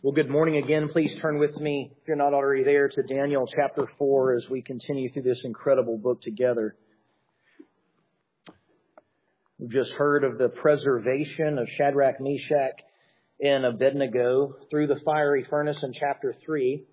Well, good morning again. Please turn with me, if you're not already there, to Daniel chapter 4 as we continue through this incredible book together. We've just heard of the preservation of Shadrach, Meshach, and Abednego through the fiery furnace in chapter 3,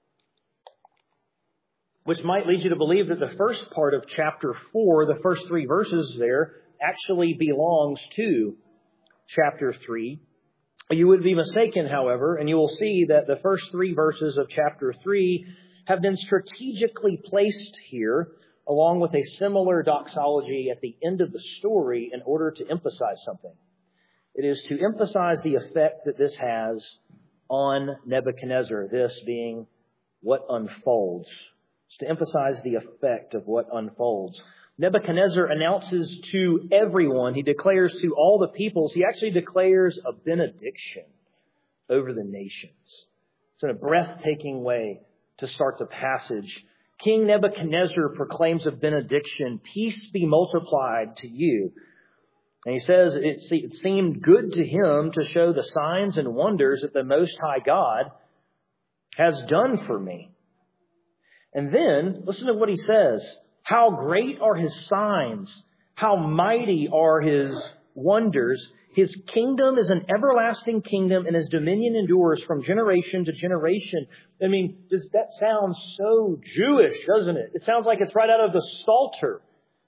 which might lead you to believe that the first part of chapter 4, the first 3 verses there, actually belongs to chapter 3. You would be mistaken, however, and you will see that the first 3 verses of chapter 3 have been strategically placed here, along with a similar doxology at the end of the story in order to emphasize something. It is to emphasize the effect that this has on Nebuchadnezzar, this being what unfolds. It's to emphasize the effect of what unfolds. Nebuchadnezzar announces to everyone, he declares to all the peoples, he actually declares a benediction over the nations. It's in a breathtaking way to start the passage. King Nebuchadnezzar proclaims a benediction, "Peace be multiplied to you." And he says it seemed good to him to show the signs and wonders that the Most High God has done for me. And then, listen to what he says. How great are his signs. How mighty are his wonders. His kingdom is an everlasting kingdom, and his dominion endures from generation to generation. I mean, that sounds so Jewish, doesn't it? It sounds like it's right out of the Psalter.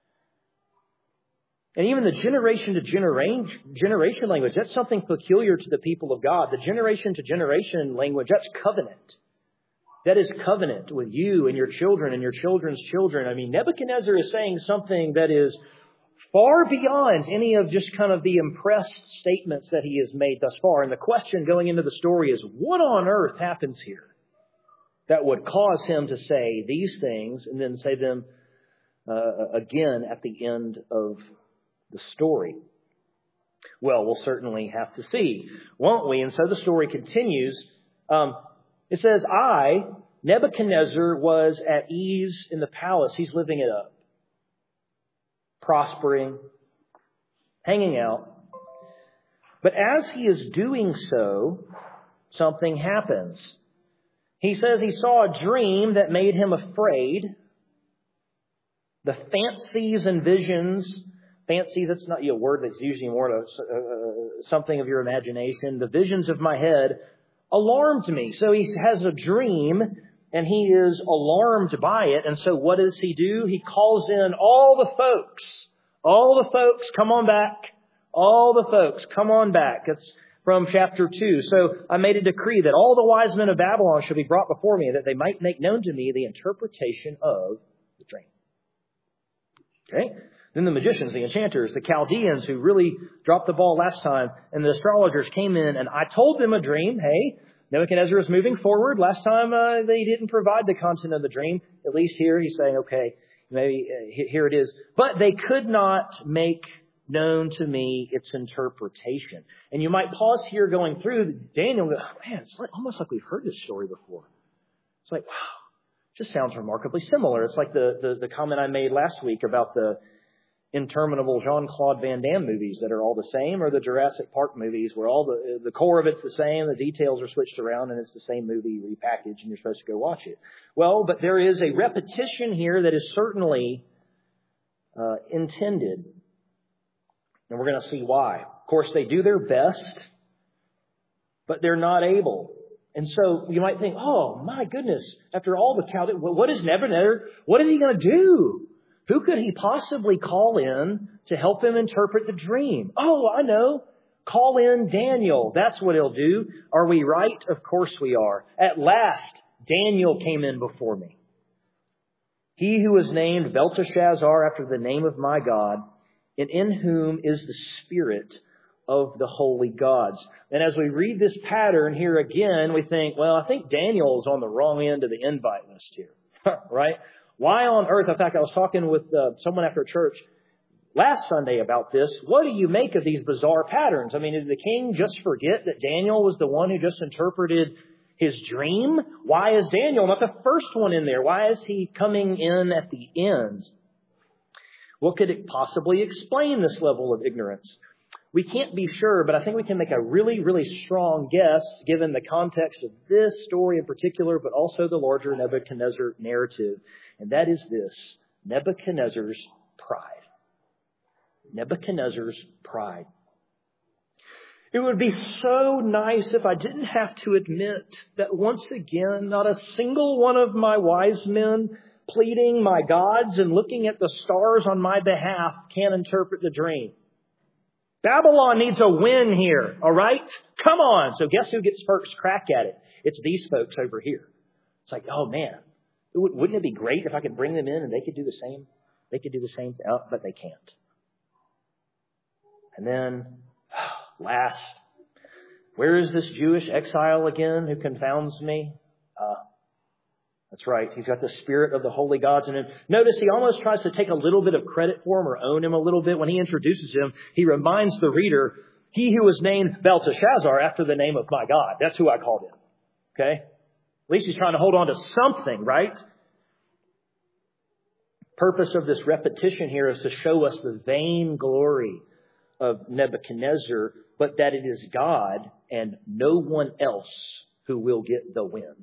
And even the generation to generation language, that's something peculiar to the people of God. The generation to generation language, that's covenant. That is covenant with you and your children and your children's children. I mean, Nebuchadnezzar is saying something that is far beyond any of just kind of the impressed statements that he has made thus far. And the question going into the story is, what on earth happens here that would cause him to say these things and then say them again at the end of the story? Well, we'll certainly have to see, won't we? And so the story continues. It says, Nebuchadnezzar, was at ease in the palace. He's living it up. Prospering. Hanging out. But as he is doing so, something happens. He says he saw a dream that made him afraid. The fancies and visions. Fancy, that's not a word that's usually more something of your imagination. The visions of my head alarmed me. So he has a dream and he is alarmed by it. And so what does he do? He calls in all the folks. All the folks, come on back. All the folks, come on back. It's from chapter 2. So I made a decree that all the wise men of Babylon should be brought before me, that they might make known to me the interpretation of the dream. Okay? Then the magicians, the enchanters, the Chaldeans who really dropped the ball last time, and the astrologers came in, and I told them a dream. Hey, Nebuchadnezzar is moving forward. Last time they didn't provide the content of the dream. At least here he's saying, okay, maybe here it is. But they could not make known to me its interpretation. And you might pause here going through Daniel and go, man, it's almost like we've heard this story before. It's like, wow, just sounds remarkably similar. It's like the comment I made last week about the interminable Jean-Claude Van Damme movies that are all the same, or the Jurassic Park movies where all the core of it's the same, the details are switched around, and it's the same movie repackaged, and you're supposed to go watch it. Well, but there is a repetition here that is certainly intended, and we're going to see why. Of course, they do their best, but they're not able. And so you might think, oh, my goodness, after all the Chaldeans, what is Nebuchadnezzar? What is he going to do? Who could he possibly call in to help him interpret the dream? Oh, I know. Call in Daniel. That's what he'll do. Are we right? Of course we are. At last, Daniel came in before me. He who was named Belteshazzar after the name of my God, and in whom is the spirit of the holy gods. And as we read this pattern here again, we think, well, I think Daniel is on the wrong end of the invite list here. Right? Why on earth? In fact, I was talking with someone after church last Sunday about this. What do you make of these bizarre patterns? I mean, did the king just forget that Daniel was the one who just interpreted his dream? Why is Daniel not the first one in there? Why is he coming in at the end? What could it possibly explain this level of ignorance? We can't be sure, but I think we can make a really, really strong guess given the context of this story in particular, but also the larger Nebuchadnezzar narrative. And that is this: Nebuchadnezzar's pride. Nebuchadnezzar's pride. It would be so nice if I didn't have to admit that once again, not a single one of my wise men pleading my gods and looking at the stars on my behalf can interpret the dream. Babylon needs a win here, all right? Come on. So guess who gets first crack at it? It's these folks over here. It's like, oh man, wouldn't it be great if I could bring them in and they could do the same? They could do the same, but they can't. And then, last, where is this Jewish exile again who confounds me? That's right. He's got the spirit of the holy gods in him. Notice he almost tries to take a little bit of credit for him or own him a little bit. When he introduces him, he reminds the reader, he who was named Belteshazzar after the name of my God. That's who I called him. Okay? At least he's trying to hold on to something, right? Purpose of this repetition here is to show us the vain glory of Nebuchadnezzar, but that it is God and no one else who will get the win.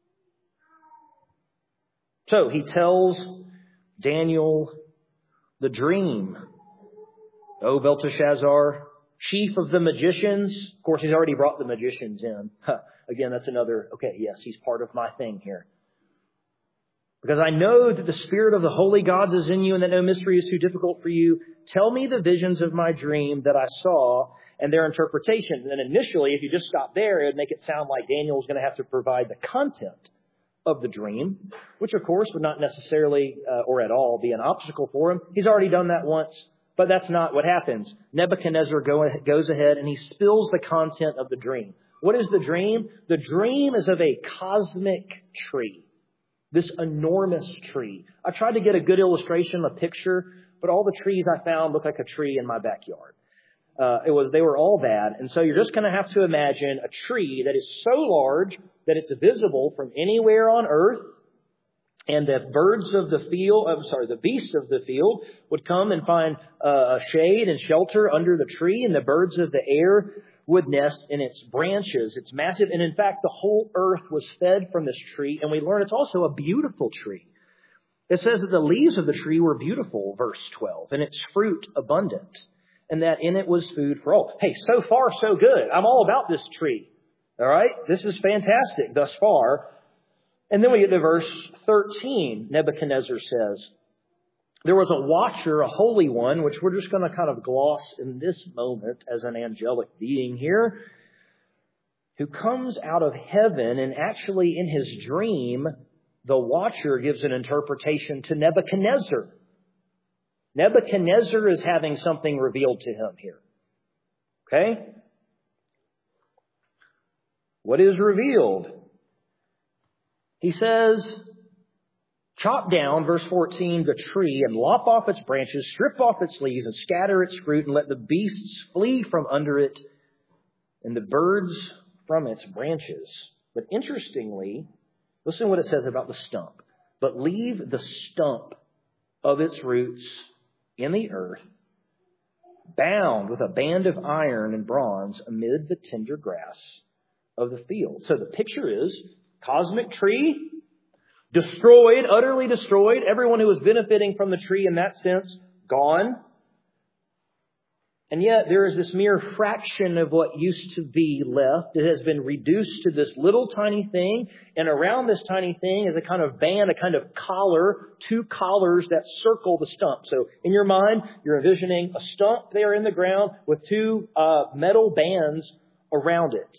So he tells Daniel the dream. Oh, Belteshazzar, chief of the magicians. Of course, he's already brought the magicians in. Again, that's another, okay, yes, he's part of my thing here. Because I know that the spirit of the holy gods is in you and that no mystery is too difficult for you. Tell me the visions of my dream that I saw and their interpretation. And then initially, if you just stop there, it would make it sound like Daniel's going to have to provide the content of the dream, which of course would not necessarily or at all be an obstacle for him. He's already done that once, but that's not what happens. Nebuchadnezzar goes ahead and he spills the content of the dream. What is the dream? The dream is of a cosmic tree, this enormous tree. I tried to get a good illustration, a picture, but all the trees I found look like a tree in my backyard. They were all bad. And so you're just going to have to imagine a tree that is so large that it's visible from anywhere on earth. And the the beasts of the field would come and find shade and shelter under the tree. And the birds of the air would nest in its branches. It's massive. And in fact, the whole earth was fed from this tree. And we learn it's also a beautiful tree. It says that the leaves of the tree were beautiful, verse 12, and its fruit abundant, and that in it was food for all. Hey, so far, so good. I'm all about this tree. All right? This is fantastic thus far. And then we get to verse 13. Nebuchadnezzar says, there was a watcher, a holy one, which we're just going to kind of gloss in this moment as an angelic being here, who comes out of heaven, and actually in his dream, the watcher gives an interpretation to Nebuchadnezzar. Nebuchadnezzar is having something revealed to him here. Okay? What is revealed? He says, chop down, verse 14, the tree and lop off its branches, strip off its leaves and scatter its fruit, and let the beasts flee from under it and the birds from its branches. But interestingly, listen to what it says about the stump. But leave the stump of its roots in the earth, bound with a band of iron and bronze amid the tender grass of the field. So the picture is cosmic tree, destroyed, utterly destroyed. Everyone who was benefiting from the tree in that sense, gone. And yet there is this mere fraction of what used to be left. It has been reduced to this little tiny thing. And around this tiny thing is a kind of band, a kind of collar, two collars that circle the stump. So in your mind, you're envisioning a stump there in the ground with two metal bands around it.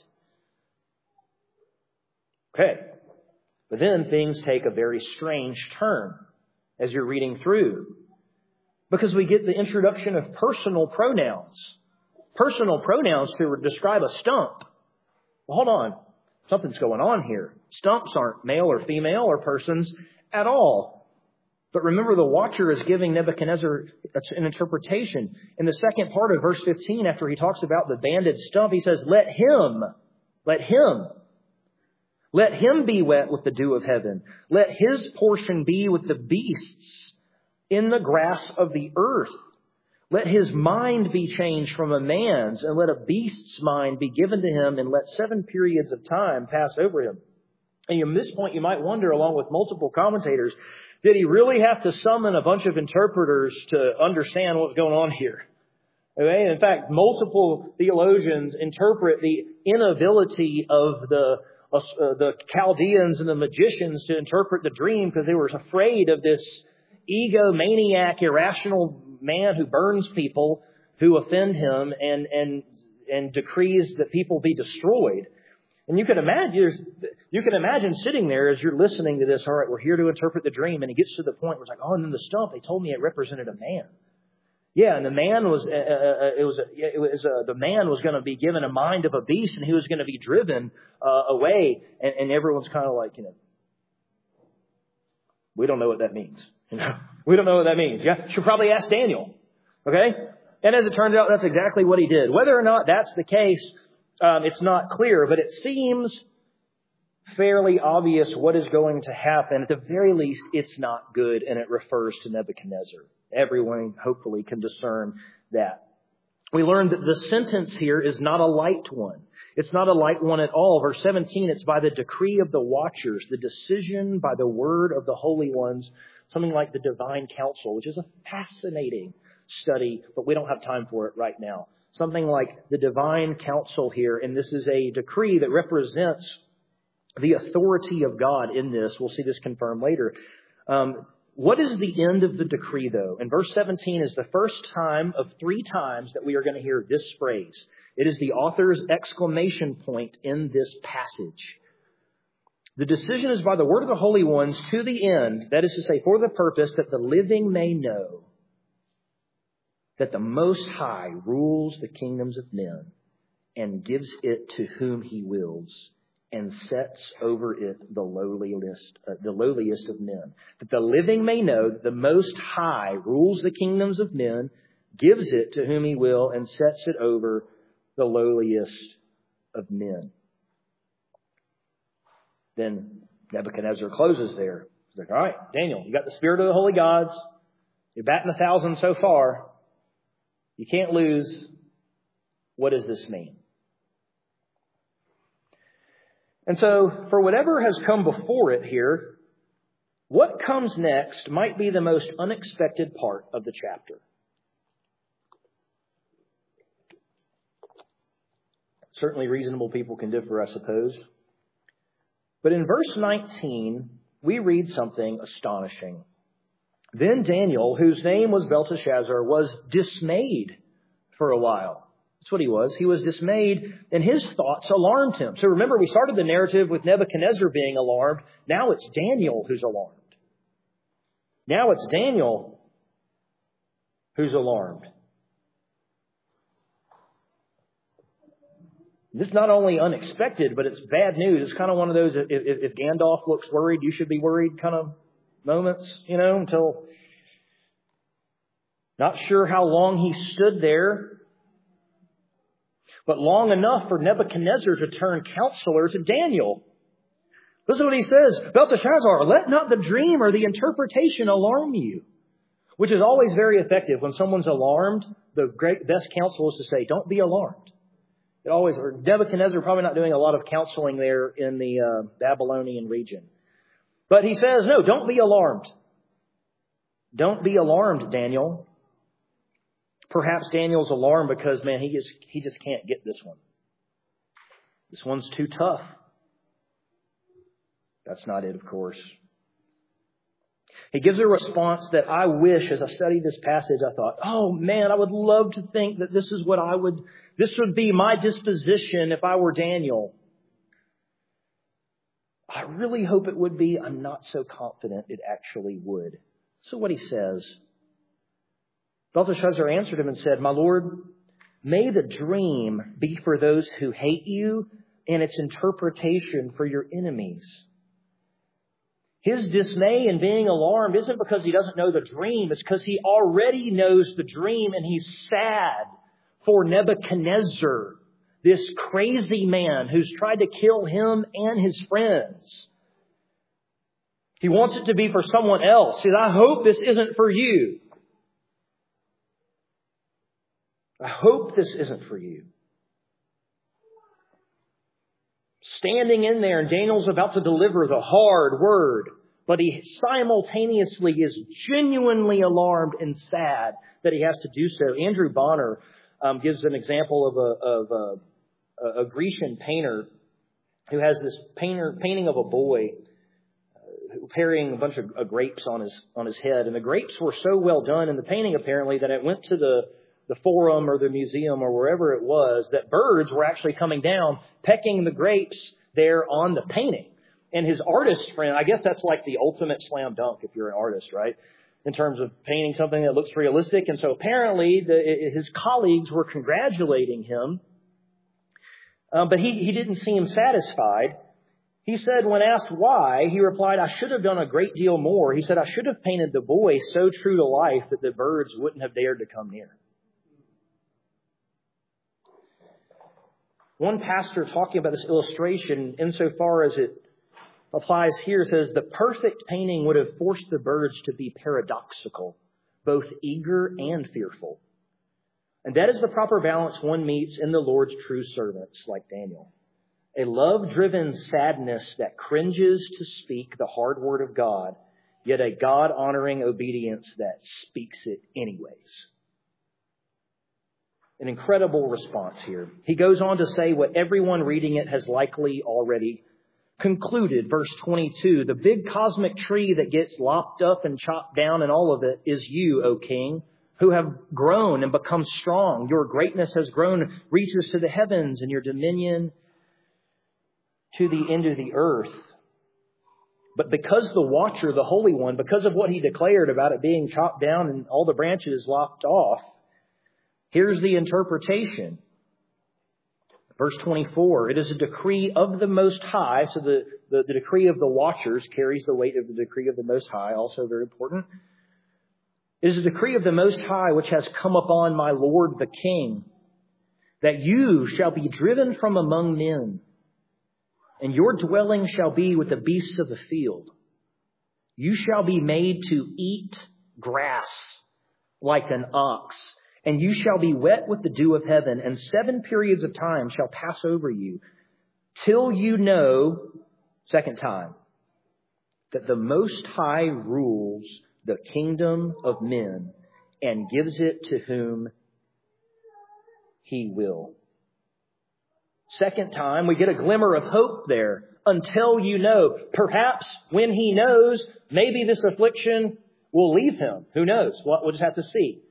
Okay. But then things take a very strange turn as you're reading through. Because we get the introduction of personal pronouns. Personal pronouns to describe a stump. Well, hold on. Something's going on here. Stumps aren't male or female or persons at all. But remember, the watcher is giving Nebuchadnezzar an interpretation. In the second part of verse 15, after he talks about the banded stump, he says, let him be wet with the dew of heaven. Let his portion be with the beasts in the grass of the earth, Let his mind be changed from a man's, and let a beast's mind be given to him, and let 7 periods of time pass over him. And at this point, you might wonder, along with multiple commentators, did he really have to summon a bunch of interpreters to understand what's going on here? Okay? In fact, multiple theologians interpret the inability of the Chaldeans and the magicians to interpret the dream because they were afraid of this egomaniac, irrational man who burns people who offend him and decrees that people be destroyed. And you can imagine sitting there as you're listening to this. All right, we're here to interpret the dream, and he gets to the point where it's like, oh, and then the stump, they told me it represented a man. Yeah, and the man was the man was going to be given a mind of a beast, and he was going to be driven away. And everyone's kind of like, we don't know what that means. We don't know what that means. Yeah, should probably ask Daniel. Okay, and as it turns out, that's exactly what he did. Whether or not that's the case, it's not clear, but it seems fairly obvious what is going to happen. At the very least, it's not good, and it refers to Nebuchadnezzar. Everyone hopefully can discern that. We learned that the sentence here is not a light one. It's not a light one at all. Verse 17, it's by the decree of the watchers, the decision by the word of the holy ones, something like the divine council, which is a fascinating study, but we don't have time for it right now. Something like the divine council here, and this is a decree that represents the authority of God in this. We'll see this confirmed later. What is the end of the decree, though? And verse 17 is the first time of 3 times that we are going to hear this phrase. It is the author's exclamation point in this passage. The decision is by the word of the holy ones to the end, that is to say, for the purpose that the living may know that the Most High rules the kingdoms of men and gives it to whom he wills, and sets over it the lowliest of men. That the living may know that the Most High rules the kingdoms of men, gives it to whom he will, and sets it over the lowliest of men. Then Nebuchadnezzar closes there. He's like, all right, Daniel, you got the spirit of the holy gods. You're batting 1,000 so far. You can't lose. What does this mean? And so, for whatever has come before it here, what comes next might be the most unexpected part of the chapter. Certainly reasonable people can differ, I suppose. But in verse 19, we read something astonishing. Then Daniel, whose name was Belteshazzar, was dismayed for a while. That's what he was. He was dismayed, and his thoughts alarmed him. So remember, we started the narrative with Nebuchadnezzar being alarmed. Now it's Daniel who's alarmed. Now it's Daniel who's alarmed. This is not only unexpected, but it's bad news. It's kind of one of those, if Gandalf looks worried, you should be worried kind of moments, until not sure how long he stood there, but long enough for Nebuchadnezzar to turn counselor to Daniel. Listen to what he says. Belteshazzar, let not the dream or the interpretation alarm you. Which is always very effective. When someone's alarmed, the best counsel is to say, don't be alarmed. Nebuchadnezzar probably not doing a lot of counseling there in the Babylonian region. But he says, no, don't be alarmed. Don't be alarmed, Daniel. Perhaps Daniel's alarmed because, he just can't get this one. This one's too tough. That's not it, of course. He gives a response that I wish, as I studied this passage, I thought, oh man, I would love to think that this would be my disposition if I were Daniel. I really hope it would be. I'm not so confident it actually would. So what he says, Belteshazzar answered him and said, my Lord, may the dream be for those who hate you and its interpretation for your enemies. His dismay and being alarmed isn't because he doesn't know the dream. It's because he already knows the dream and he's sad for Nebuchadnezzar, this crazy man who's tried to kill him and his friends. He wants it to be for someone else. He says, I hope this isn't for you. I hope this isn't for you. Standing in there, and Daniel's about to deliver the hard word, but he simultaneously is genuinely alarmed and sad that he has to do so. Andrew Bonner gives an example of a Grecian painter who has this painting of a boy carrying a bunch of grapes on his head. And the grapes were so well done in the painting, apparently, that it went to the forum or the museum or wherever it was, that birds were actually coming down, pecking the grapes there on the painting. And his artist friend, I guess that's like the ultimate slam dunk if you're an artist, right? In terms of painting something that looks realistic. And so apparently his colleagues were congratulating him. But he didn't seem satisfied. He said, when asked why, he replied, I should have done a great deal more. He said, I should have painted the boy so true to life that the birds wouldn't have dared to come near. One pastor talking about this illustration, insofar as it applies here, says the perfect painting would have forced the birds to be paradoxical, both eager and fearful. And that is the proper balance one meets in the Lord's true servants, like Daniel. A love-driven sadness that cringes to speak the hard word of God, yet a God-honoring obedience that speaks it anyways. An incredible response here. He goes on to say what everyone reading it has likely already concluded. Verse 22, the big cosmic tree that gets lopped up and chopped down and all of it is you, O King, who have grown and become strong. Your greatness has grown, reaches to the heavens, and your dominion to the end of the earth. But because the watcher, the Holy One, because of what he declared about it being chopped down and all the branches lopped off, here's the interpretation. Verse 24, it is a decree of the Most High. So the decree of the watchers carries the weight of the decree of the Most High, also very important. It is a decree of the Most High which has come upon my Lord the King, that you shall be driven from among men, and your dwelling shall be with the beasts of the field. You shall be made to eat grass like an ox, and you shall be wet with the dew of heaven, and 7 periods of time shall pass over you, till you know, second time, that the Most High rules the kingdom of men and gives it to whom he will. Second time, we get a glimmer of hope there. Until you know, perhaps when he knows, maybe this affliction will leave him. Who knows? We'll just have to see.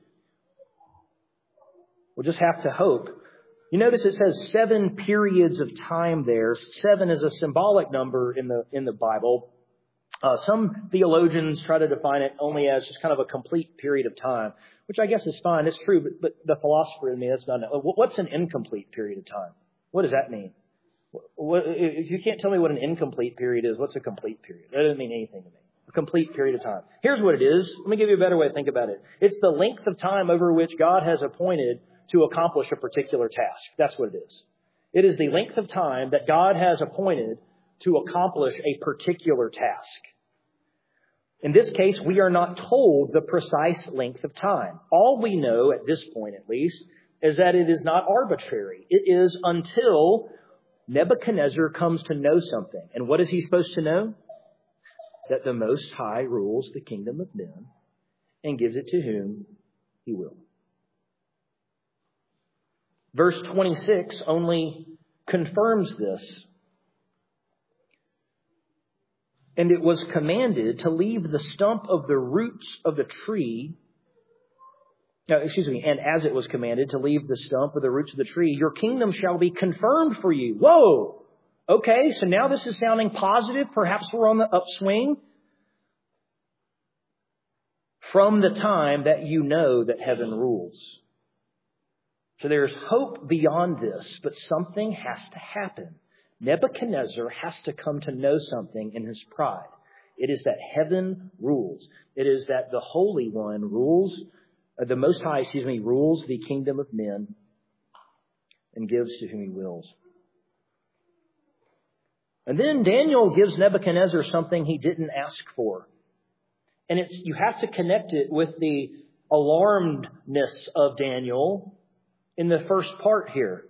We'll just have to hope. You notice it says 7 periods of time there. 7 is a symbolic number in the Bible. Some theologians try to define it only as just kind of a complete period of time, which I guess is fine. It's true, but the philosopher in me has done it. What's an incomplete period of time? What does that mean? If you can't tell me what an incomplete period is, what's a complete period? That doesn't mean anything to me. A complete period of time. Here's what it is. Let me give you a better way to think about it. It's the length of time over which God has appointed to accomplish a particular task. That's what it is. It is the length of time that God has appointed to accomplish a particular task. In this case, we are not told the precise length of time. All we know, at this point at least, is that it is not arbitrary. It is until Nebuchadnezzar comes to know something. And what is he supposed to know? That the Most High rules the kingdom of men and gives it to whom he will. Verse 26 only confirms this. And it was commanded to leave the stump of the roots of the tree. And as it was commanded to leave the stump of the roots of the tree, your kingdom shall be confirmed for you. Whoa! Okay, so now this is sounding positive. Perhaps we're on the upswing. From the time that you know that heaven rules. So there's hope beyond this, but something has to happen. Nebuchadnezzar has to come to know something in his pride. It is that heaven rules. It is that the Holy One rules, the Most High, rules the kingdom of men and gives to whom he wills. And then Daniel gives Nebuchadnezzar something he didn't ask for. And you have to connect it with the alarmedness of Daniel in the first part here.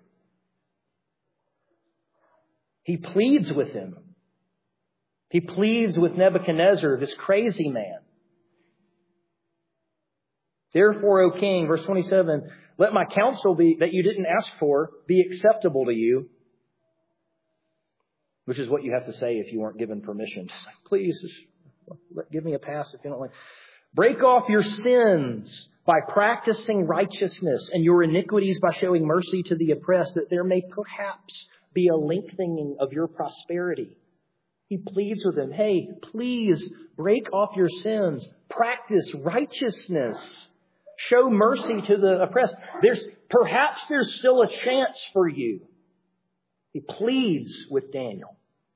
He pleads with him. He pleads with Nebuchadnezzar, this crazy man. Therefore, O king, verse 27, let my counsel be that you didn't ask for be acceptable to you. Which is what you have to say if you weren't given permission. Just like, please, give me a pass if you don't like. Break off your sins by practicing righteousness and your iniquities by showing mercy to the oppressed, that there may perhaps be a lengthening of your prosperity. He pleads with him, hey, please break off your sins. Practice righteousness. Show mercy to the oppressed. Perhaps there's still a chance for you. He pleads with Daniel.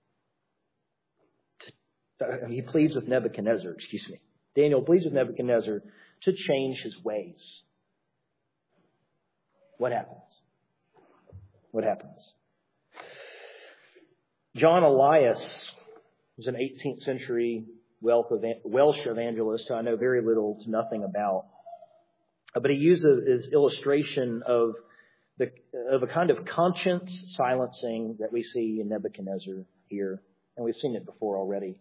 He pleads with Nebuchadnezzar, Daniel pleads with Nebuchadnezzar to change his ways. What happens? What happens? John Elias was an 18th century Welsh evangelist who I know very little to nothing about. But he uses his illustration of a kind of conscience silencing that we see in Nebuchadnezzar here. And we've seen it before already.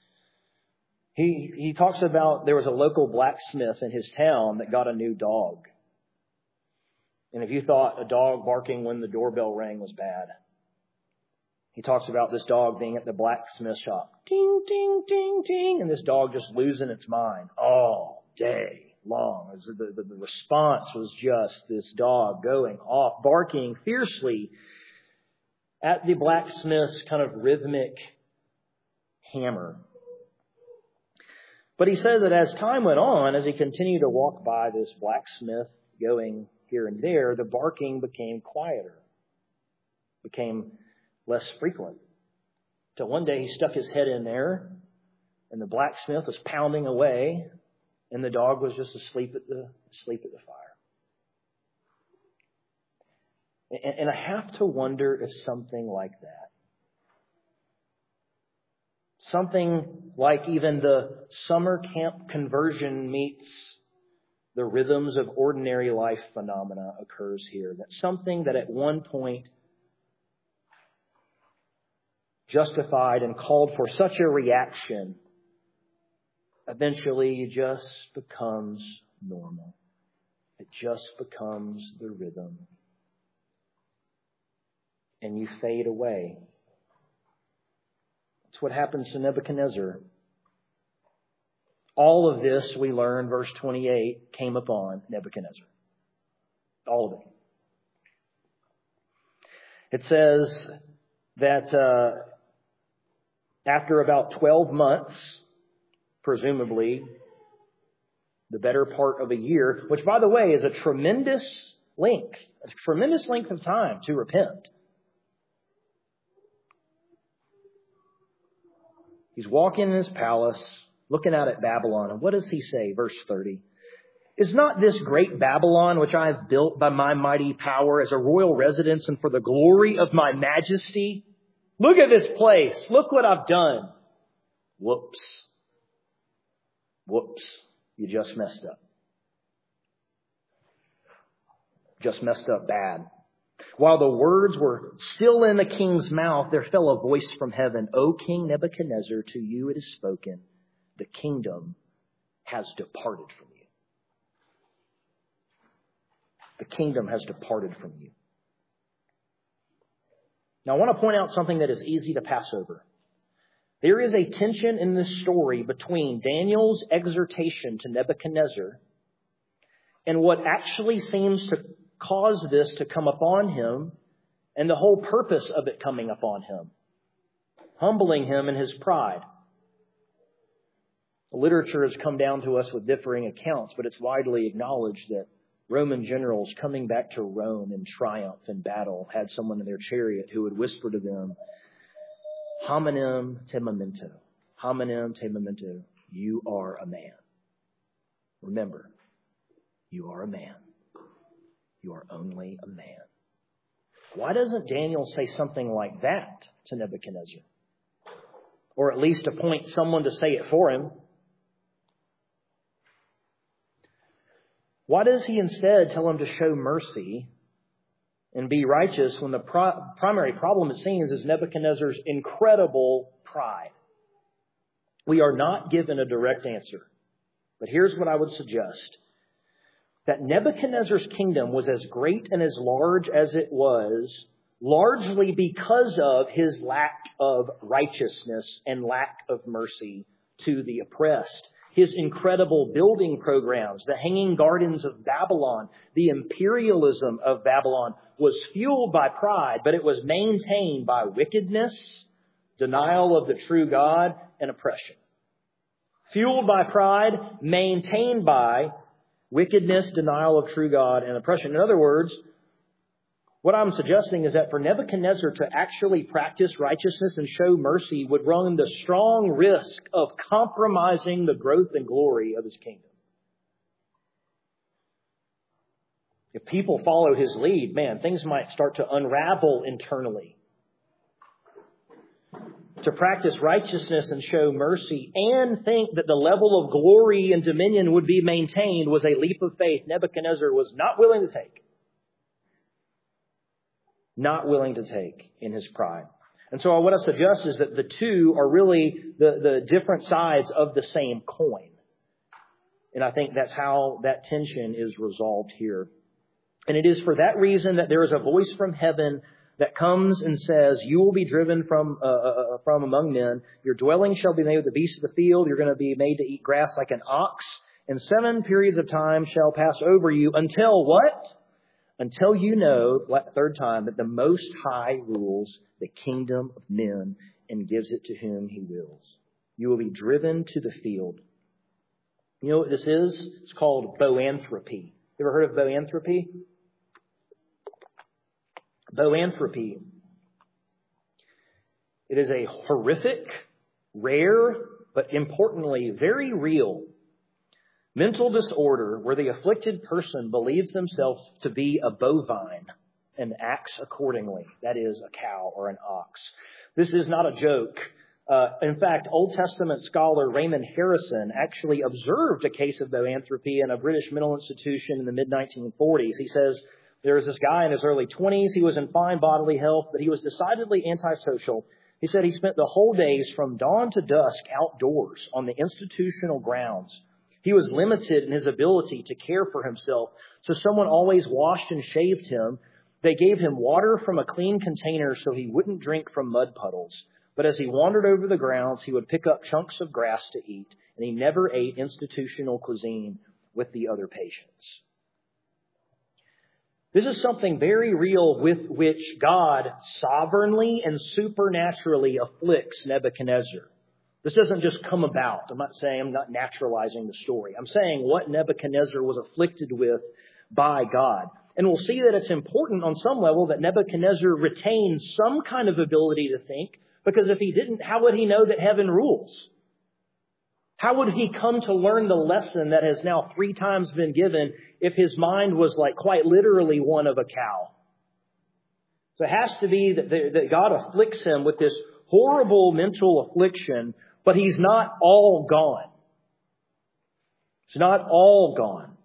He talks about there was a local blacksmith in his town that got a new dog. And if you thought a dog barking when the doorbell rang was bad, he talks about this dog being at the blacksmith shop. Ding, ding, ding, ding. And this dog just losing its mind all day long. The response was just this dog going off, barking fiercely at the blacksmith's kind of rhythmic hammer. But he said that as time went on, as he continued to walk by this blacksmith going here and there, the barking became quieter, became less frequent. Till one day he stuck his head in there and the blacksmith was pounding away and the dog was just asleep at the fire. And I have to wonder if something like that, something like even the summer camp conversion meets the rhythms of ordinary life phenomena occurs here. That something that at one point justified and called for such a reaction eventually just becomes normal. It just becomes the rhythm. And you fade away. That's what happens to Nebuchadnezzar. All of this, we learn, verse 28, came upon Nebuchadnezzar. All of it. It says that after about 12 months, presumably the better part of a year, which, by the way, is a tremendous length of time to repent. He's walking in his palace, looking out at Babylon. And what does he say? Verse 30. Is not this great Babylon, which I have built by my mighty power as a royal residence and for the glory of my majesty? Look at this place. Look what I've done. Whoops. You just messed up. Just messed up bad. While the words were still in the king's mouth, there fell a voice from heaven. O King Nebuchadnezzar, to you it is spoken, the kingdom has departed from you. The kingdom has departed from you. Now I want to point out something that is easy to pass over. There is a tension in this story between Daniel's exhortation to Nebuchadnezzar and what actually seems to cause this to come upon him and the whole purpose of it coming upon him, humbling him in his pride. The literature has come down to us with differing accounts, but it's widely acknowledged that Roman generals coming back to Rome in triumph in battle had someone in their chariot who would whisper to them, hominem temamento, you are a man. Remember, you are a man. You are only a man. Why doesn't Daniel say something like that to Nebuchadnezzar? Or at least appoint someone to say it for him? Why does he instead tell him to show mercy and be righteous when the primary problem, it seems, is Nebuchadnezzar's incredible pride? We are not given a direct answer. But here's what I would suggest. That Nebuchadnezzar's kingdom was as great and as large as it was largely because of his lack of righteousness and lack of mercy to the oppressed. His incredible building programs, the Hanging Gardens of Babylon, the imperialism of Babylon was fueled by pride, but it was maintained by wickedness, denial of the true God, and oppression. Fueled by pride, maintained by wickedness, denial of true God, and oppression. In other words, what I'm suggesting is that for Nebuchadnezzar to actually practice righteousness and show mercy would run the strong risk of compromising the growth and glory of his kingdom. If people follow his lead, man, things might start to unravel internally. To practice righteousness and show mercy and think that the level of glory and dominion would be maintained was a leap of faith Nebuchadnezzar was not willing to take. Not willing to take in his pride. And so what I suggest is that the two are really the different sides of the same coin. And I think that's how that tension is resolved here. And it is for that reason that there is a voice from heaven that comes and says, you will be driven from among men. Your dwelling shall be made with the beasts of the field. You're going to be made to eat grass like an ox. And 7 periods of time shall pass over you until what? Until you know, third time, that the Most High rules the kingdom of men and gives it to whom he wills. You will be driven to the field. You know what this is? It's called boanthropy. You ever heard of boanthropy? Boanthropy. It is a horrific, rare, but importantly, very real mental disorder where the afflicted person believes themselves to be a bovine and acts accordingly. That is, a cow or an ox. This is not a joke. In fact, Old Testament scholar Raymond Harrison actually observed a case of boanthropy in a British mental institution in the mid-1940s. He says, there was this guy in his early 20s. He was in fine bodily health, but he was decidedly antisocial. He said he spent the whole days from dawn to dusk outdoors on the institutional grounds. He was limited in his ability to care for himself, so someone always washed and shaved him. They gave him water from a clean container so he wouldn't drink from mud puddles. But as he wandered over the grounds, he would pick up chunks of grass to eat, and he never ate institutional cuisine with the other patients. This is something very real with which God sovereignly and supernaturally afflicts Nebuchadnezzar. This doesn't just come about. I'm not naturalizing the story. I'm saying what Nebuchadnezzar was afflicted with by God. And we'll see that it's important on some level that Nebuchadnezzar retains some kind of ability to think, because if he didn't, how would he know that heaven rules? How would he come to learn the lesson that has now 3 times been given if his mind was like quite literally one of a cow? So it has to be that God afflicts him with this horrible mental affliction, but he's not all gone. It's not all gone.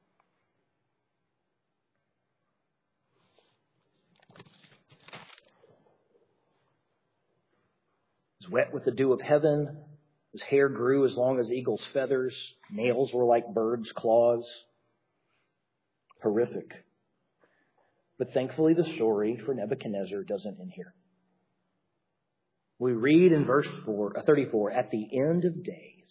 He's wet with the dew of heaven. His hair grew as long as eagle's feathers. Nails were like birds' claws. Horrific. But thankfully the story for Nebuchadnezzar doesn't end here. We read in verse 34, at the end of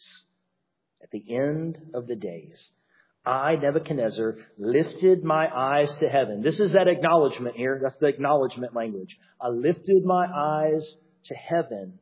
the days, I, Nebuchadnezzar, lifted my eyes to heaven. This is that acknowledgement here. That's the acknowledgement language. I lifted my eyes to heaven,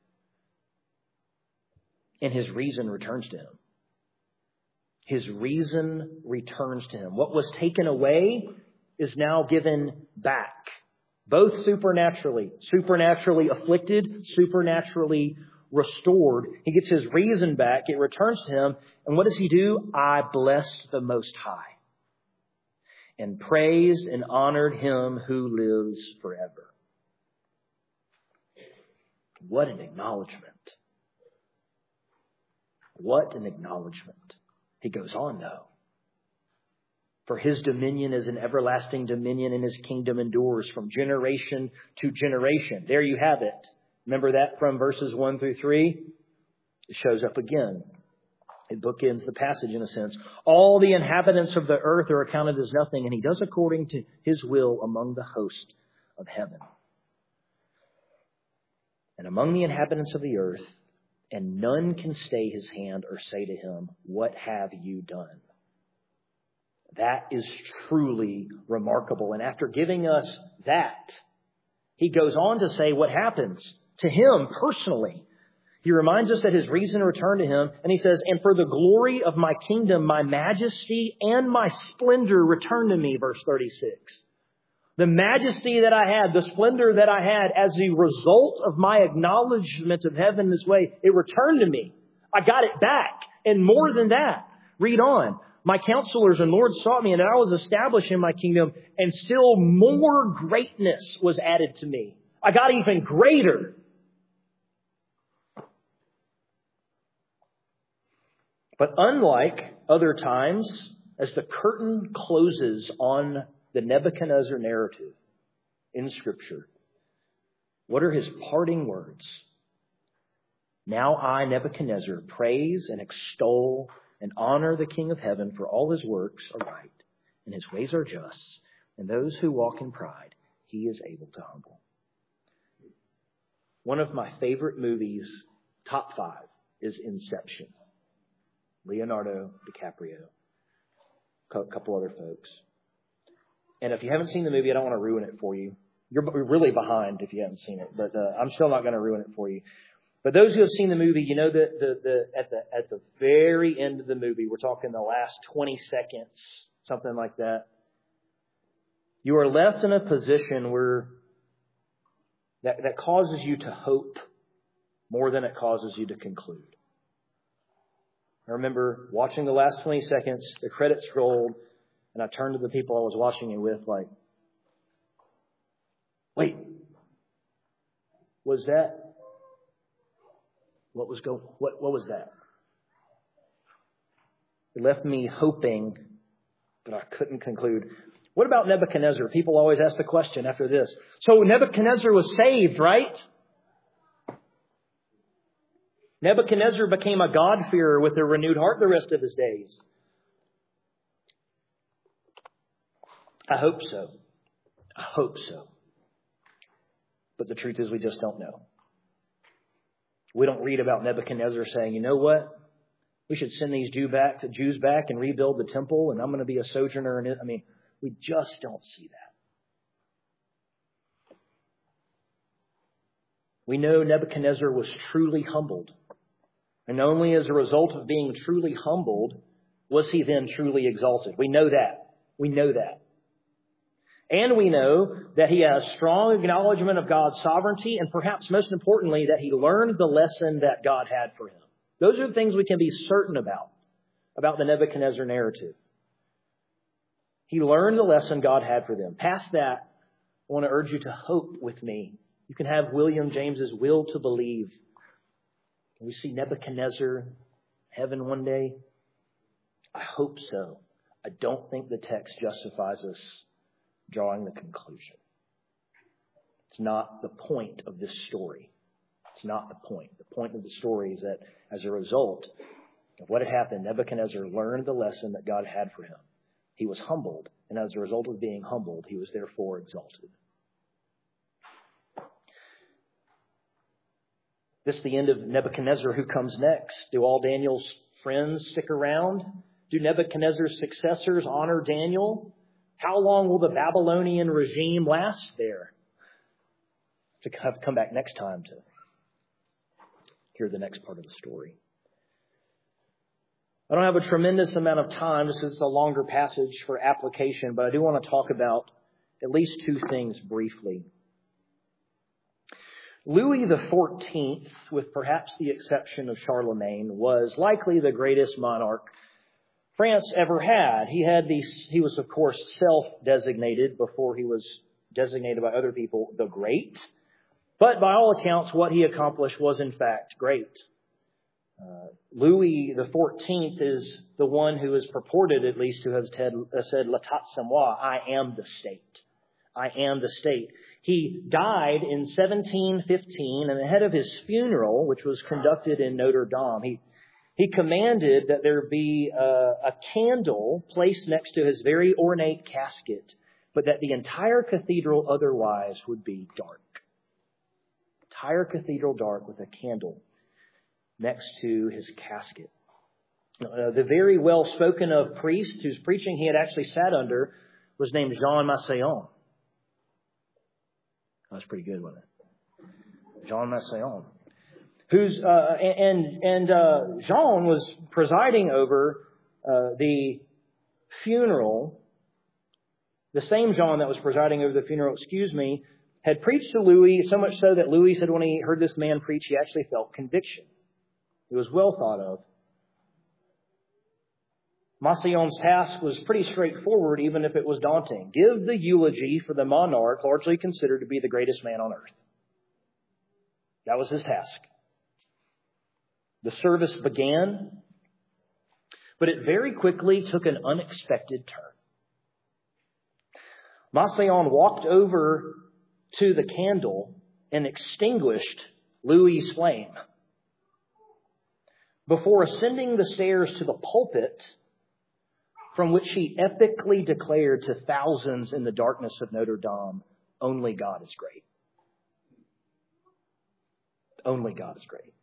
and his reason returns to him. His reason returns to him. What was taken away is now given back. Both supernaturally afflicted, supernaturally restored. He gets his reason back. It returns to him. And what does he do? I blessed the Most High and praised and honored him who lives forever. What an acknowledgement. What an acknowledgement. He goes on though. For his dominion is an everlasting dominion, and his kingdom endures from generation to generation. There you have it. Remember that from verses 1 through 3? It shows up again. It bookends the passage in a sense. All the inhabitants of the earth are accounted as nothing, and he does according to his will among the host of heaven. And among the inhabitants of the earth, and none can stay his hand or say to him, "What have you done?" That is truly remarkable. And after giving us that, he goes on to say what happens to him personally. He reminds us that his reason returned to him. And he says, "And for the glory of my kingdom, my majesty and my splendor returned to me." Verse 36. The majesty that I had, the splendor that I had as a result of my acknowledgement of heaven this way, it returned to me. I got it back. And more than that, read on. My counselors and lords sought me, and I was established in my kingdom, and still more greatness was added to me. I got even greater. But unlike other times, as the curtain closes on the Nebuchadnezzar narrative in Scripture, what are his parting words? "Now I, Nebuchadnezzar, praise and extol and honor the King of heaven, for all his works are right, and his ways are just, and those who walk in pride, he is able to humble." One of my favorite movies, top 5, is Inception. Leonardo DiCaprio, a couple other folks. And if you haven't seen the movie, I don't want to ruin it for you. You're really behind if you haven't seen it, but I'm still not going to ruin it for you. But those who have seen the movie, you know that at the very end of the movie, we're talking the last 20 seconds, something like that. You are left in a position where that causes you to hope more than it causes you to conclude. I remember watching the last 20 seconds, the credits rolled, and I turned to the people I was watching it with like, "Wait, was that? What was that?" It left me hoping, but I couldn't conclude. What about Nebuchadnezzar? People always ask the question after this. So Nebuchadnezzar was saved, right? Nebuchadnezzar became a God-fearer with a renewed heart the rest of his days. I hope so. I hope so. But the truth is we just don't know. We don't read about Nebuchadnezzar saying, "You know what? We should send these Jews back and rebuild the temple, and I'm going to be a sojourner in it." I mean, we just don't see that. We know Nebuchadnezzar was truly humbled. And only as a result of being truly humbled was he then truly exalted. We know that. We know that. And we know that he has strong acknowledgement of God's sovereignty, and perhaps most importantly, that he learned the lesson that God had for him. Those are the things we can be certain about the Nebuchadnezzar narrative. He learned the lesson God had for them. Past that, I want to urge you to hope with me. You can have William James's will to believe. Can we see Nebuchadnezzar heaven one day? I hope so. I don't think the text justifies us drawing the conclusion. It's not the point of this story. It's not the point. The point of the story is that as a result of what had happened, Nebuchadnezzar learned the lesson that God had for him. He was humbled, and as a result of being humbled, he was therefore exalted. This is the end of Nebuchadnezzar. Who comes next? Do all Daniel's friends stick around? Do Nebuchadnezzar's successors honor Daniel? How long will the Babylonian regime last there? To come back next time to hear the next part of the story. I don't have a tremendous amount of time. This is a longer passage for application, but I do want to talk about at least two things briefly. Louis XIV, with perhaps the exception of Charlemagne, was likely the greatest monarch France ever had. He was, of course, self-designated before he was designated by other people the Great. But by all accounts, what he accomplished was, in fact, great. Louis the 14th is the one who is purported, at least, to have said, "L'État c'est moi," I am the state. I am the state. He died in 1715, and ahead of his funeral, which was conducted in Notre Dame, he commanded that there be a candle placed next to his very ornate casket, but that the entire cathedral otherwise would be dark. Entire cathedral dark with a candle next to his casket. The very well spoken of priest whose preaching he had actually sat under was named Jean Massillon. That was pretty good, wasn't it? Jean Massillon. Jean was presiding over the funeral. The same Jean that was presiding over the funeral, had preached to Louis, so much so that Louis said when he heard this man preach, he actually felt conviction. It was well thought of. Massillon's task was pretty straightforward, even if it was daunting. Give the eulogy for the monarch largely considered to be the greatest man on earth. That was his task. The service began, but it very quickly took an unexpected turn. Massillon walked over to the candle and extinguished Louis' flame. Before ascending the stairs to the pulpit, from which he epically declared to thousands in the darkness of Notre Dame, only God is great. Only God is great.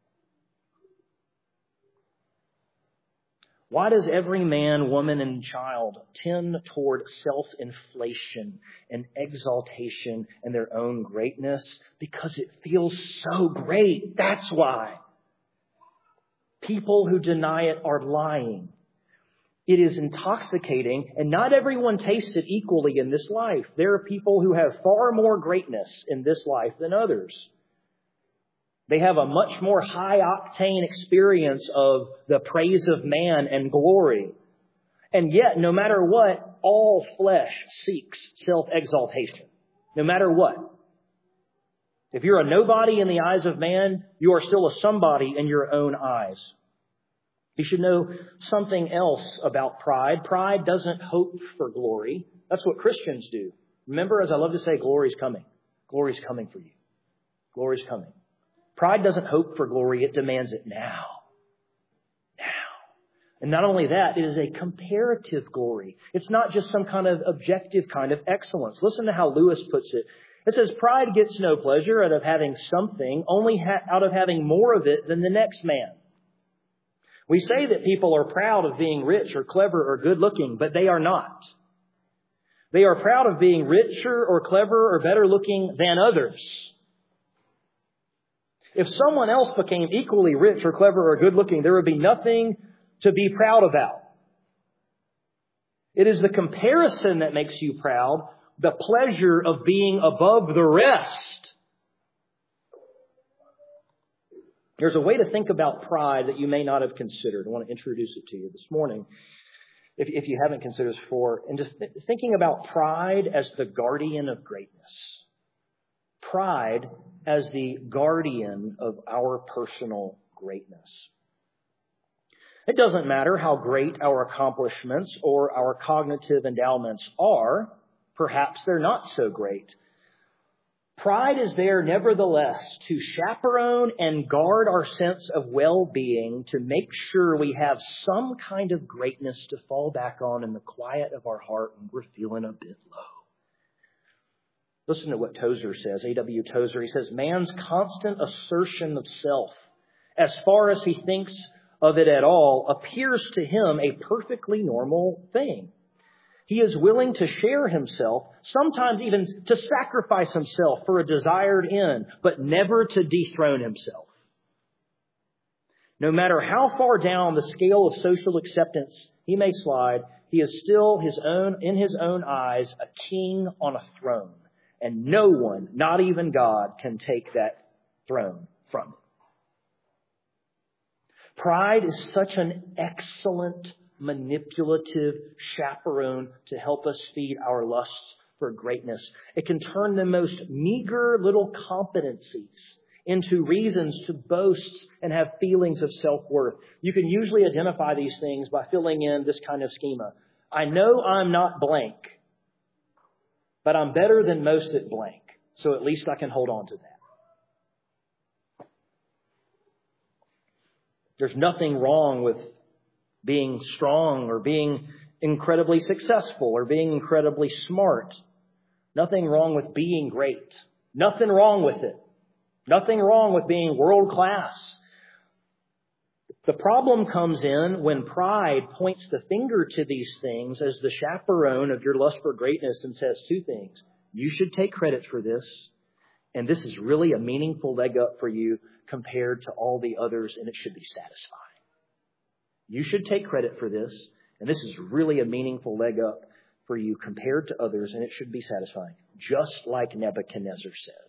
Why does every man, woman, and child tend toward self-inflation and exaltation and their own greatness? Because it feels so great. That's why. People who deny it are lying. It is intoxicating, and not everyone tastes it equally in this life. There are people who have far more greatness in this life than others. They have a much more high-octane experience of the praise of man and glory. And yet, no matter what, all flesh seeks self-exaltation. No matter what. If you're a nobody in the eyes of man, you are still a somebody in your own eyes. You should know something else about pride. Pride doesn't hope for glory. That's what Christians do. Remember, as I love to say, glory's coming. Glory's coming for you. Glory's coming. Pride doesn't hope for glory. It demands it now. Now. And not only that, it is a comparative glory. It's not just some kind of objective kind of excellence. Listen to how Lewis puts it. It says, pride gets no pleasure out of having something, only out of having more of it than the next man. We say that people are proud of being rich or clever or good looking, but they are not. They are proud of being richer or clever or better looking than others. If someone else became equally rich or clever or good looking, there would be nothing to be proud about. It is the comparison that makes you proud, the pleasure of being above the rest. There's a way to think about pride that you may not have considered. I want to introduce it to you this morning, if you haven't considered it before. And just thinking about pride as the guardian of greatness. Pride as the guardian of our personal greatness. It doesn't matter how great our accomplishments or our cognitive endowments are. Perhaps they're not so great. Pride is there, nevertheless, to chaperone and guard our sense of well-being, to make sure we have some kind of greatness to fall back on in the quiet of our heart when we're feeling a bit low. Listen to what Tozer says, A.W. Tozer. He says, man's constant assertion of self, as far as he thinks of it at all, appears to him a perfectly normal thing. He is willing to share himself, sometimes even to sacrifice himself for a desired end, but never to dethrone himself. No matter how far down the scale of social acceptance he may slide, he is still in his own eyes, a king on a throne. And no one, not even God, can take that throne from him. Pride is such an excellent manipulative chaperone to help us feed our lusts for greatness. It can turn the most meager little competencies into reasons to boast and have feelings of self-worth. You can usually identify these things by filling in this kind of schema. I know I'm not blank, but I'm better than most at blank, so at least I can hold on to that. There's nothing wrong with being strong or being incredibly successful or being incredibly smart. Nothing wrong with being great. Nothing wrong with it. Nothing wrong with being world class. The problem comes in when pride points the finger to these things as the chaperone of your lust for greatness and says two things. You should take credit for this, and this is really a meaningful leg up for you compared to all the others, and it should be satisfying. You should take credit for this, and this is really a meaningful leg up for you compared to others, and it should be satisfying. Just like Nebuchadnezzar said.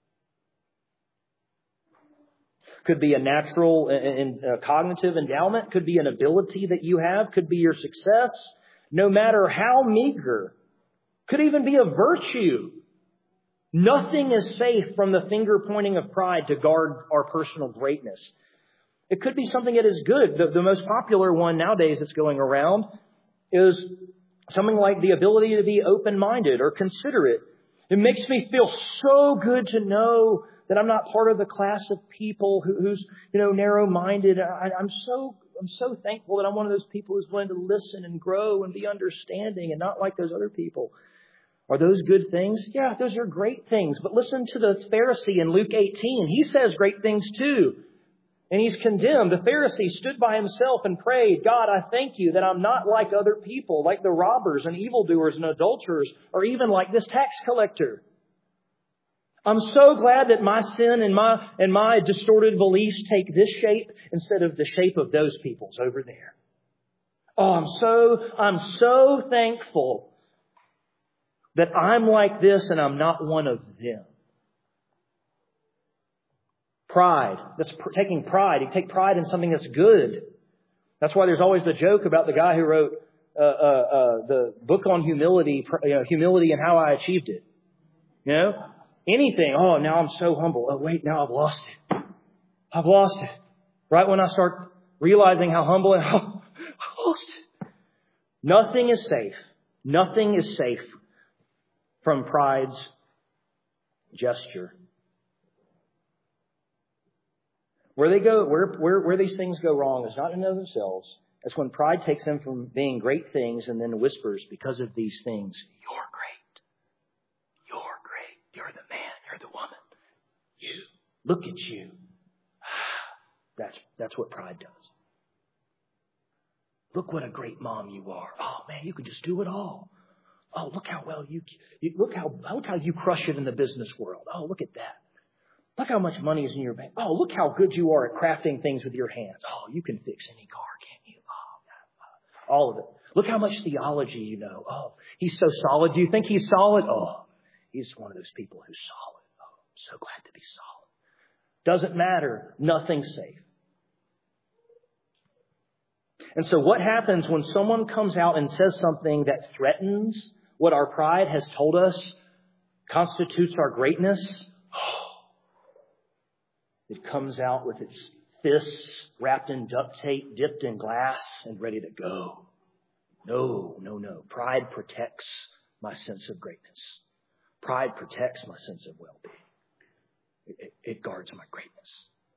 Could be a natural and cognitive endowment. Could be an ability that you have. Could be your success. No matter how meager. Could even be a virtue. Nothing is safe from the finger pointing of pride to guard our personal greatness. It could be something that is good. The most popular one nowadays that's going around is something like the ability to be open-minded or considerate. It makes me feel so good to know that I'm not part of the class of people who's narrow-minded. I'm so thankful that I'm one of those people who's willing to listen and grow and be understanding and not like those other people. Are those good things? Yeah, those are great things. But listen to the Pharisee in Luke 18. He says great things too. And he's condemned. The Pharisee stood by himself and prayed, God, I thank you that I'm not like other people, like the robbers and evildoers and adulterers, or even like this tax collector. I'm so glad that my sin and my distorted beliefs take this shape instead of the shape of those people's over there. Oh, I'm so thankful that I'm like this and I'm not one of them. Pride. That's taking pride. You take pride in something that's good. That's why there's always the joke about the guy who wrote the book on humility, humility and how I achieved it. You know? Anything. Oh, now I'm so humble. Oh, wait, now I've lost it. I've lost it. Right when I start realizing how humble I am, I've lost it. Nothing is safe. Nothing is safe from pride's gesture. Where they go, where these things go wrong is not in and of themselves. It's when pride takes them from being great things and then whispers, because of these things, you're great. You're great. You're the man. You're the woman. You. Look at you. That's what pride does. Look what a great mom you are. Oh man, you can just do it all. Oh, look how well you look how you crush it in the business world. Oh, look at that. Look how much money is in your bank. Oh, look how good you are at crafting things with your hands. Oh, you can fix any car, can't you? Oh, all of it. Look how much theology you know. Oh, he's so solid. Do you think he's solid? Oh, he's one of those people who's solid. Oh, I'm so glad to be solid. Doesn't matter. Nothing's safe. And so what happens when someone comes out and says something that threatens what our pride has told us constitutes our greatness? It comes out with its fists wrapped in duct tape, dipped in glass, and ready to go. No. Pride protects my sense of greatness. Pride protects my sense of well-being. It guards my greatness.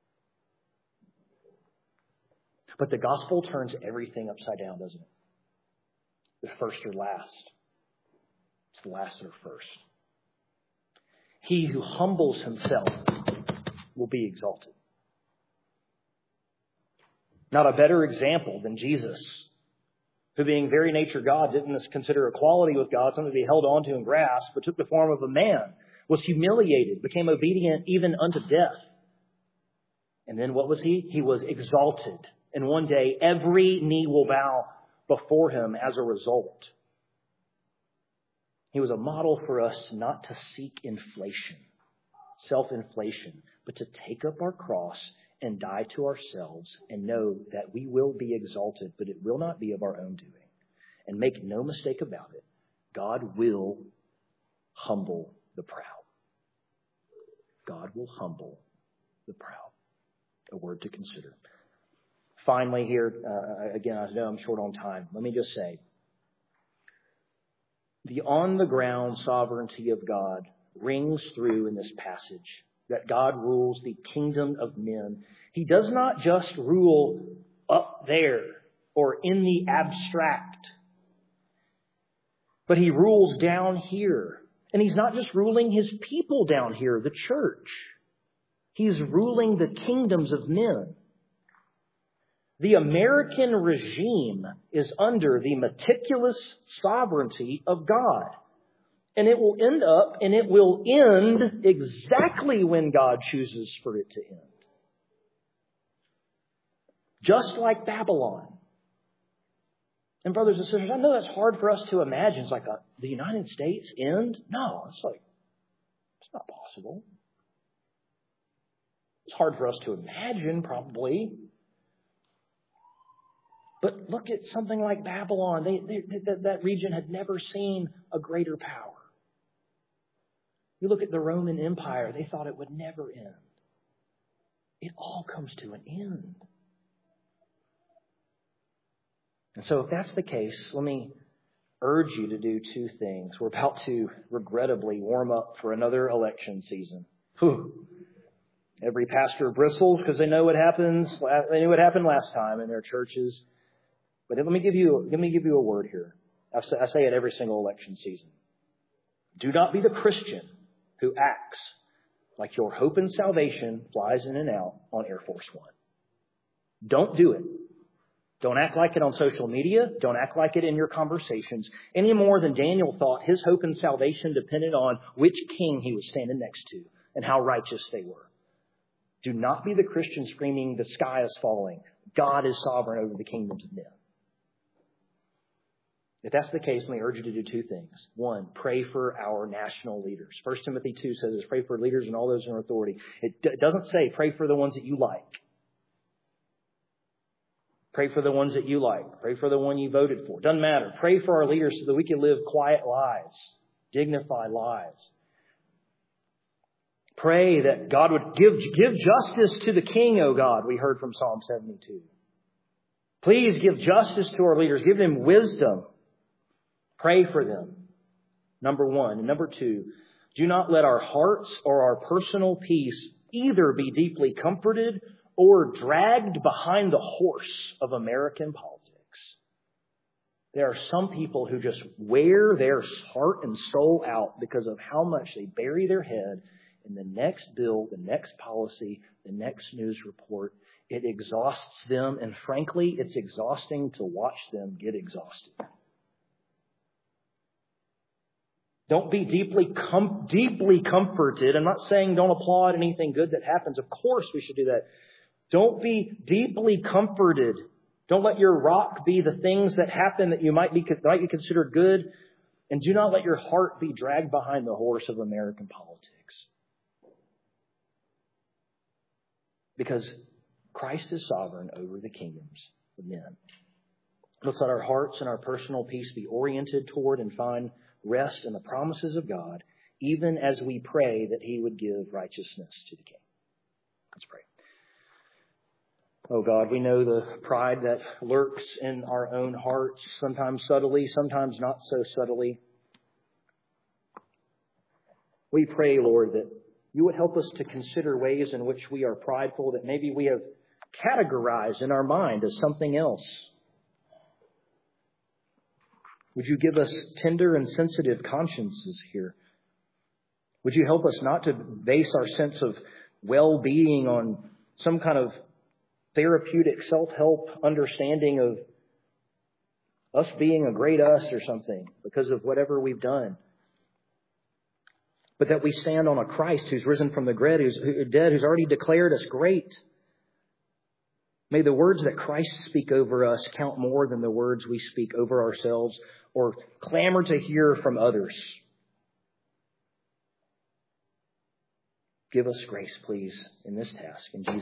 But the gospel turns everything upside down, doesn't it? The first or last. It's the last or first. He who humbles himself will be exalted. Not a better example than Jesus, who being very nature God didn't consider equality with God something to be held on to and grasped, but took the form of a man, was humiliated, became obedient even unto death. And then what was he? He was exalted. And one day every knee will bow before him as a result. He was a model for us not to seek inflation, self-inflation, but to take up our cross and die to ourselves and know that we will be exalted, but it will not be of our own doing. And make no mistake about it, God will humble the proud. God will humble the proud. A word to consider. Finally here, again, I know I'm short on time. Let me just say, the on-the-ground sovereignty of God rings through in this passage, that God rules the kingdom of men. He does not just rule up there or in the abstract, but He rules down here. And He's not just ruling His people down here, the church. He's ruling the kingdoms of men. The American regime is under the meticulous sovereignty of God. And it will end exactly when God chooses for it to end. Just like Babylon. And brothers and sisters, I know that's hard for us to imagine. It's like the United States end? No, it's not possible. It's hard for us to imagine, probably. But look at something like Babylon. That region had never seen a greater power. You look at the Roman Empire, they thought it would never end. It all comes to an end. And so if that's the case, let me urge you to do two things. We're about to regrettably warm up for another election season. Whew. Every pastor bristles because they know what happens. They knew what happened last time in their churches. But let me give you a word here. I say it every single election season. Do not be the Christian who acts like your hope and salvation flies in and out on Air Force One. Don't do it. Don't act like it on social media. Don't act like it in your conversations. Any more than Daniel thought his hope and salvation depended on which king he was standing next to and how righteous they were. Do not be the Christian screaming, the sky is falling. God is sovereign over the kingdoms of men. If that's the case, let me urge you to do two things. One, pray for our national leaders. 1 Timothy 2 says pray for leaders and all those in authority. It doesn't say pray for the ones that you like. Pray for the ones that you like. Pray for the one you voted for. Doesn't matter. Pray for our leaders so that we can live quiet lives, dignified lives. Pray that God would give justice to the king, O God, we heard from Psalm 72. Please give justice to our leaders. Give them wisdom. Pray for them. Number one. And number two, do not let our hearts or our personal peace either be deeply comforted or dragged behind the horse of American politics. There are some people who just wear their heart and soul out because of how much they bury their head in the next bill, the next policy, the next news report. It exhausts them, and frankly, it's exhausting to watch them get exhausted. Don't be deeply comforted. I'm not saying don't applaud anything good that happens. Of course we should do that. Don't be deeply comforted. Don't let your rock be the things that happen that you might be considered good. And do not let your heart be dragged behind the horse of American politics. Because Christ is sovereign over the kingdoms of men. Let's let our hearts and our personal peace be oriented toward and find rest in the promises of God, even as we pray that He would give righteousness to the King. Let's pray. Oh God, we know the pride that lurks in our own hearts, sometimes subtly, sometimes not so subtly. We pray, Lord, that You would help us to consider ways in which we are prideful, that maybe we have categorized in our mind as something else. Would You give us tender and sensitive consciences here? Would You help us not to base our sense of well-being on some kind of therapeutic self-help understanding of us being a great us or something because of whatever we've done. But that we stand on a Christ who's risen from the dead, who's already declared us great. May the words that Christ speak over us count more than the words we speak over ourselves or clamor to hear from others. Give us grace, please, in this task. In Jesus'